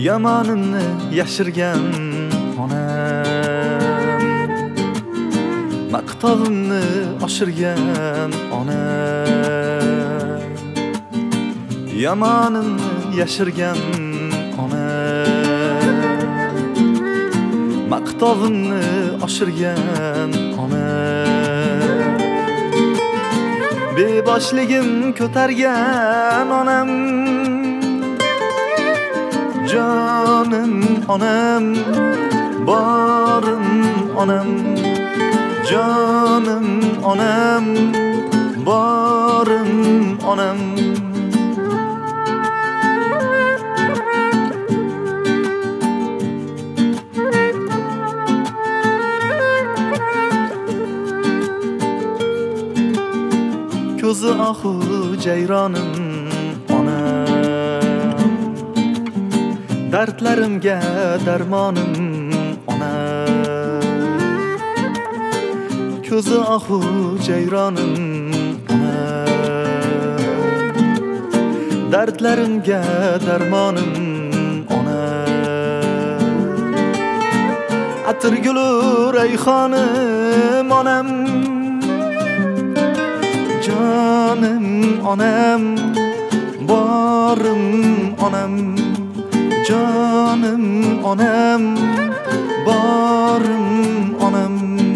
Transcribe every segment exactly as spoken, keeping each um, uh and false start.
Yamanimni yashirgan onam, maqtovimni oshirgan onam, yamanimni yashirgan onam, maqtovimni oshirgan onam, beboshligim ko'targan onam, jonim onam, borim onam, jonim onam, borim onam. Ko'zi ohu jayronim onam, dardlarimga darmonim onam, ko'zi ohu jayronim onam, dardlarimga darmonim onam, atirgulu rayhonim onam, jonim onam, borim onam, jonim onam, borim onam.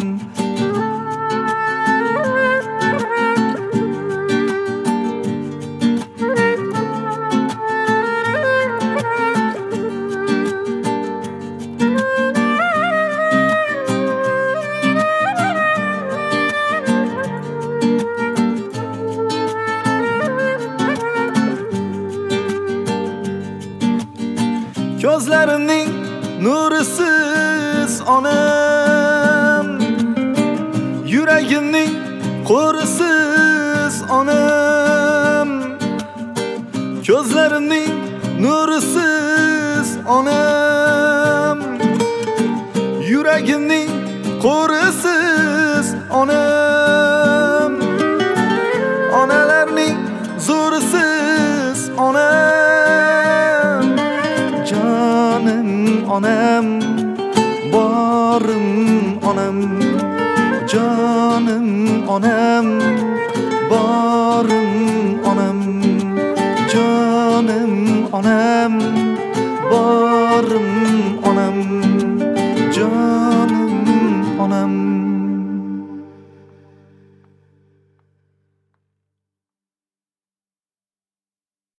Gözlerimning nurisiz onam, yuragimning qo'risiz onam, gözlerimning nurisiz onam, yuragimning qo'risiz onam, onalarning zo'risiz onam, jonim onam, borim onam, jonim onam, borim onam, jonim onam, borim onam, jonim